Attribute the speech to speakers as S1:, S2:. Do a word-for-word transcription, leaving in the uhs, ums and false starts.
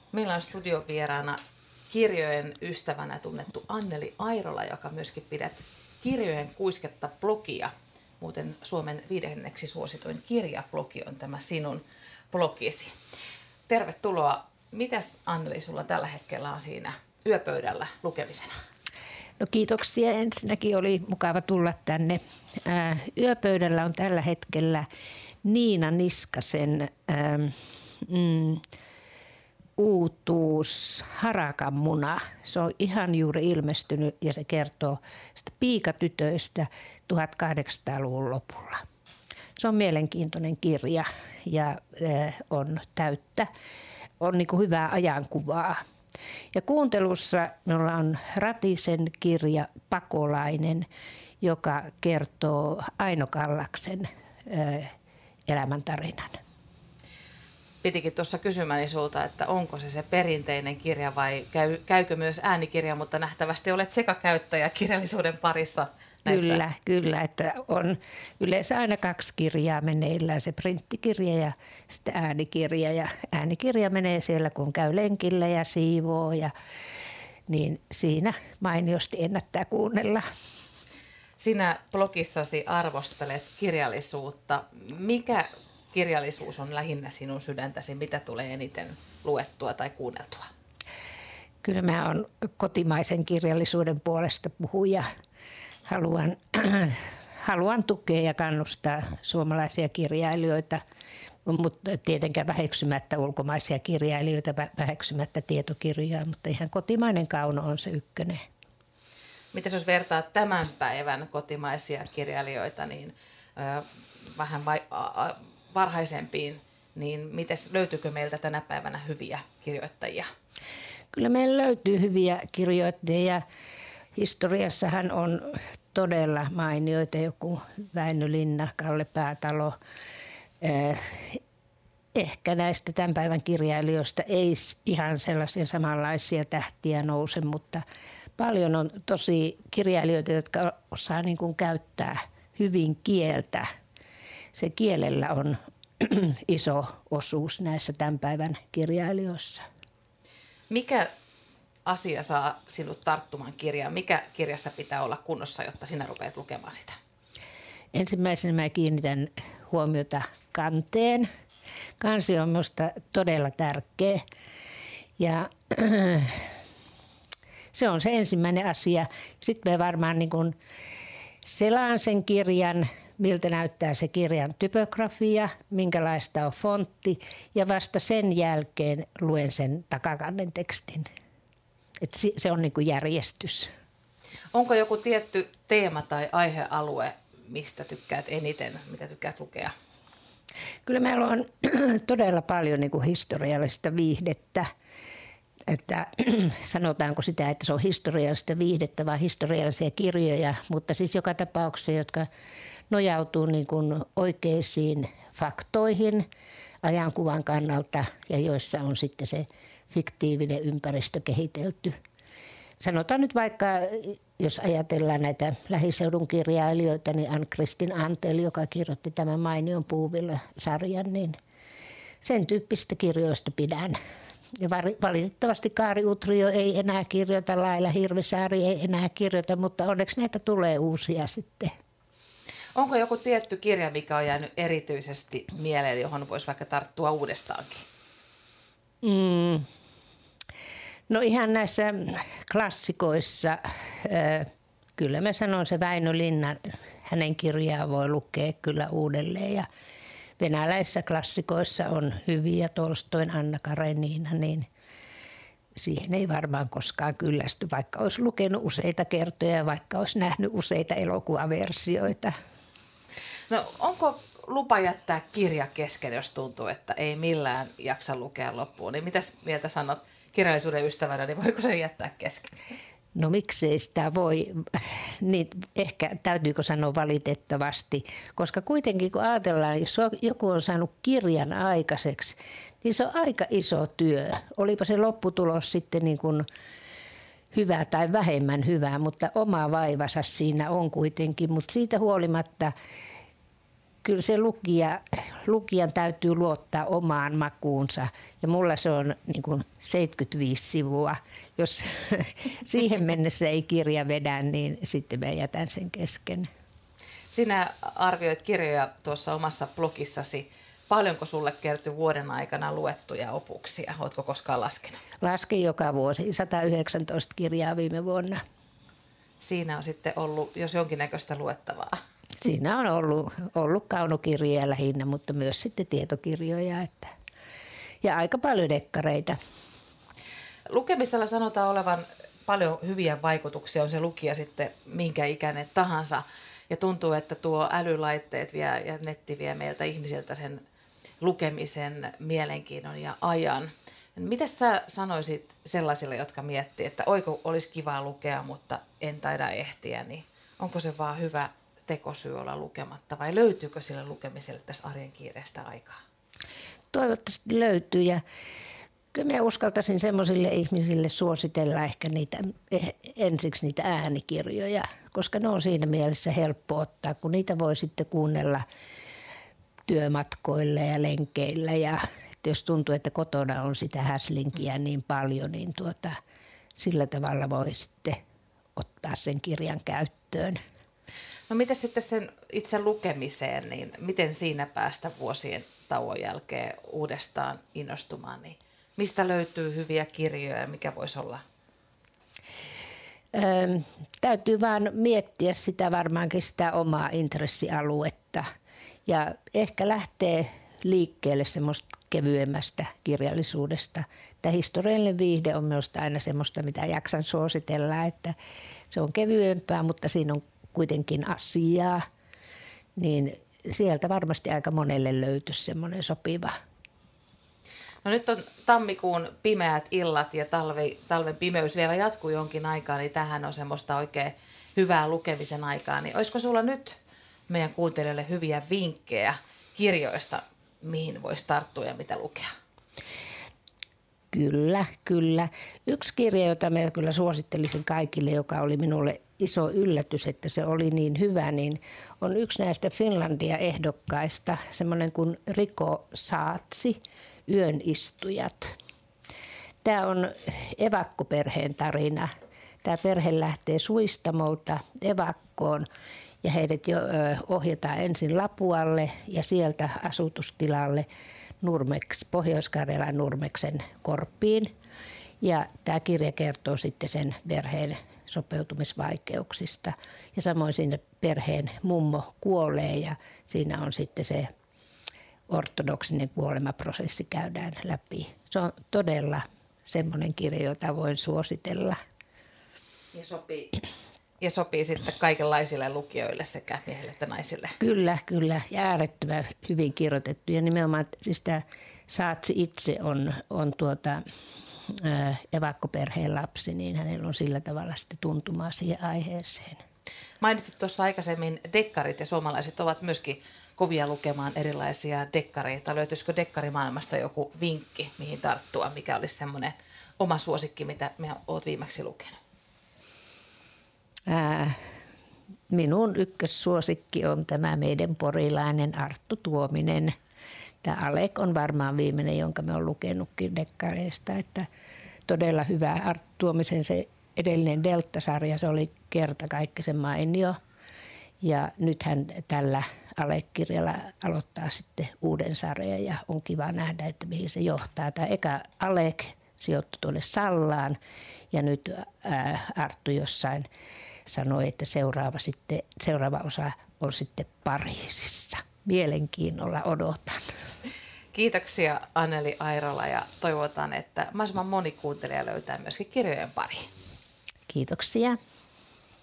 S1: Meillä on studiovieraana kirjojen ystävänä tunnettu Anneli Airola, joka myöskin pidät kirjojen kuisketta blogia. Muuten Suomen viidenneksi suosituin kirjablogi on tämä sinun blogisi. Tervetuloa. Mitäs Anneli sulla tällä hetkellä on siinä yöpöydällä lukemisena?
S2: No kiitoksia. Ensinnäkin oli mukava tulla tänne. Ää, yöpöydällä on tällä hetkellä Niina Niskasen ää, mm, uutuus Harakanmuna. Se on ihan juuri ilmestynyt ja se kertoo sitä piikatytöistä tuhatkahdeksansataaluvun lopulla. Se on mielenkiintoinen kirja ja ää, on täyttä, on niin kuin hyvää ajankuvaa. Ja kuuntelussa minulla on Ratisen kirja Pakolainen, joka kertoo Aino Kallaksen ö, elämäntarinan.
S1: Pitikin tuossa kysymäni sulta, että onko se se perinteinen kirja vai käy, käykö myös äänikirja, mutta nähtävästi olet sekakäyttäjä kirjallisuuden parissa. Näissä.
S2: Kyllä, kyllä, että on yleensä aina kaksi kirjaa meneillään, se printtikirja ja sitten äänikirja. Ja äänikirja menee siellä, kun käy lenkillä ja siivoo, ja, niin siinä mainiosti ennättää kuunnella.
S1: Sinä blogissasi arvostelet kirjallisuutta. Mikä kirjallisuus on lähinnä sinun sydäntäsi? Mitä tulee eniten luettua tai kuunneltua?
S2: Kyllä mä oon kotimaisen kirjallisuuden puolesta puhuja. Haluan, haluan tukea ja kannustaa suomalaisia kirjailijoita, mutta tietenkään väheksymättä ulkomaisia kirjailijoita, väheksymättä tietokirjaa, mutta ihan kotimainen kauno on se ykkönen.
S1: Miten jos vertaa tämän päivän kotimaisia kirjailijoita niin ö, vähän vai, a, a, varhaisempiin, niin mites, löytyykö meiltä tänä päivänä hyviä kirjoittajia? Kyllä
S2: meillä löytyy hyviä kirjoittajia. Historiassahan on todella mainioita, joku Väinö Linna, Kalle Päätalo. Ehkä näistä tämän päivän kirjailijoista ei ihan sellaisia samanlaisia tähtiä nouse, mutta paljon on tosi kirjailijoita, jotka osaa niin kuin käyttää hyvin kieltä. Se kielellä on iso osuus näissä tämän päivän kirjailijoissa.
S1: Mikä asia saa sinut tarttumaan kirjaan? Mikä kirjassa pitää olla kunnossa, jotta sinä rupeat lukemaan sitä?
S2: Ensimmäisenä mä kiinnitän huomiota kanteen. Kansi on minusta todella tärkeä ja se on se ensimmäinen asia. Sitten mä varmaan niin kuin selaan sen kirjan, miltä näyttää se kirjan typografia, minkälaista on fontti ja vasta sen jälkeen luen sen takakannen tekstin. Että se on niin kuin järjestys.
S1: Onko joku tietty teema tai aihealue, mistä tykkäät eniten, mitä tykkäät lukea?
S2: Kyllä meillä on todella paljon niin kuin historiallista viihdettä. Että, sanotaanko sitä, että se on historiallista viihdettä vai historiallisia kirjoja, mutta siis joka tapauksessa, jotka nojautuu niin kuin oikeisiin faktoihin ajankuvan kannalta ja joissa on sitten se fiktiivinen ympäristö kehitelty. Sanotaan nyt vaikka, jos ajatellaan näitä lähiseudun kirjailijoita, niin Ann-Kristin Antel, joka kirjoitti tämän Mainion Puuvilla-sarjan, niin sen tyyppistä kirjoista pidän. Ja valitettavasti Kaari Utrio ei enää kirjoita, Laila Hirvisaari ei enää kirjoita, mutta onneksi näitä tulee uusia sitten.
S1: Onko joku tietty kirja, mikä on jäänyt erityisesti mieleen, johon voisi vaikka tarttua uudestaankin?
S2: Mm. No ihan näissä klassikoissa, äh, kyllä mä sanon se Väinö Linna, hänen kirjaa voi lukea kyllä uudelleen ja venäläisissä klassikoissa on hyviä, Tolstoin, Anna Karenina, niin siihen ei varmaan koskaan kyllästy, vaikka olisi lukenut useita kertoja, vaikka olisi nähnyt useita elokuvaversioita.
S1: No onko lupa jättää kirja kesken, jos tuntuu, että ei millään jaksa lukea loppuun? Niin mitäs mieltä sanot kirjallisuuden ystävänä, niin voiko se jättää kesken?
S2: No miksei sitä voi, niin ehkä täytyykö sanoa valitettavasti, koska kuitenkin kun ajatellaan, jos joku on saanut kirjan aikaiseksi, niin se on aika iso työ. Olipa se lopputulos sitten niin kuin hyvä tai vähemmän hyvä, mutta oma vaivansa siinä on kuitenkin, mutta siitä huolimatta kyllä se lukija, lukijan täytyy luottaa omaan makuunsa. Ja mulla se on niin kuin seitsemänkymmentäviisi sivua. Jos siihen mennessä ei kirja vedä, niin sitten mä jätän sen kesken.
S1: Sinä arvioit kirjoja tuossa omassa blogissasi. Paljonko sulle kertyi vuoden aikana luettuja opuksia? Oletko koskaan laskenut?
S2: Lasken joka vuosi. sata yhdeksäntoista kirjaa viime vuonna.
S1: Siinä on sitten ollut jos jonkinnäköistä luettavaa.
S2: Siinä on ollut, ollut kaunokirjoja lähinnä, mutta myös sitten tietokirjoja. Että, ja aika paljon dekkareita.
S1: Lukemisella sanotaan olevan paljon hyviä vaikutuksia, on se lukija sitten minkä ikäinen tahansa. Ja tuntuu, että tuo älylaitteet vie, ja netti vie meiltä ihmisiltä sen lukemisen mielenkiinnon ja ajan. Mitä sä sanoisit sellaisille, jotka miettii, että oiko olisi kiva lukea, mutta en taida ehtiä, niin onko se vaan hyvä tekosyy olla lukematta vai löytyykö sille lukemiselle tässä arjen kiireestä aikaa?
S2: Toivottavasti löytyy ja kyllä minä uskaltaisin semmoisille ihmisille suositella ehkä niitä, ensiksi niitä äänikirjoja, koska ne on siinä mielessä helppo ottaa, kun niitä voi sitten kuunnella työmatkoilla ja lenkeillä ja jos tuntuu, että kotona on sitä häslinkiä niin paljon, niin tuota, sillä tavalla voi sitten ottaa sen kirjan käyttöön.
S1: No miten sitten sen itse lukemiseen, niin miten siinä päästä vuosien tauon jälkeen uudestaan innostumaan? Niin mistä löytyy hyviä kirjoja ja mikä voisi olla?
S2: Öö, täytyy vaan miettiä sitä varmaankin sitä omaa intressialuetta ja ehkä lähtee liikkeelle semmoista kevyemmästä kirjallisuudesta. Tämä historiallinen viihde on minusta aina semmoista, mitä jaksan suositella, että se on kevyempää, mutta siinä on kuitenkin asiaa, niin sieltä varmasti aika monelle löytyisi semmoinen sopiva.
S1: No nyt on tammikuun pimeät illat ja talvi, talven pimeys vielä jatkuu jonkin aikaa, niin tähän on semmoista oikein hyvää lukemisen aikaa. Niin olisiko sulla nyt meidän kuuntelijoille hyviä vinkkejä kirjoista, mihin voisi tarttua ja mitä lukea?
S2: Kyllä, kyllä. Yksi kirja, jota mä kyllä suosittelisin kaikille, joka oli minulle iso yllätys, että se oli niin hyvä, niin on yksi näistä Finlandia-ehdokkaista, semmoinen kuin Rico Saatsi, Yönistujat. Tämä on evakkoperheen tarina. Tämä perhe lähtee Suistamolta evakkoon ja heidät jo ohjataan ensin Lapualle ja sieltä asutustilalle Nurmeks, Pohjois-Karjalan Nurmeksen Korppiin. Ja tämä kirja kertoo sitten sen perheen sopeutumisvaikeuksista. Ja samoin sinne perheen mummo kuolee ja siinä on sitten se ortodoksinen kuolemaprosessi käydään läpi. Se on todella semmoinen kirja, jota voin suositella.
S1: Ja sopii, ja sopii sitten kaikenlaisille lukijoille sekä miehille että naisille.
S2: Kyllä, kyllä. Ja äärettömän hyvin kirjoitettu. Ja nimenomaan siis tämä Saatsi itse on, on tuota, ää, evakkoperheen lapsi, niin hänellä on sillä tavalla sitten tuntumaa siihen aiheeseen.
S1: Mainitsit tuossa aikaisemmin dekkarit ja suomalaiset ovat myöskin kovia lukemaan erilaisia dekkareita. Löytyisikö dekkarimaailmasta joku vinkki, mihin tarttua? Mikä olisi semmoinen oma suosikki, mitä me olet viimeksi lukenut?
S2: Ää, minun ykkössuosikki on tämä meidän porilainen Arttu Tuominen. Tämä Alek on varmaan viimeinen, jonka me olen lukenutkin dekkareista. Että todella hyvä Arttu Tuomisen se edellinen Delta-sarja, se oli kertakaikkisen mainio. Ja nyt hän tällä Alek-kirjalla aloittaa sitten uuden sarjan ja on kiva nähdä, että mihin se johtaa. Tämä eka Alek sijoittui tuonne Sallaan ja nyt ää, Arttu jossain sanoi, että seuraava, sitten, seuraava osa on sitten Pariisissa. Mielenkiinnolla odotan.
S1: Kiitoksia Anneli Airola ja toivotaan, että mahdollisimman moni kuuntelija löytää myöskin kirjojen pariin.
S2: Kiitoksia.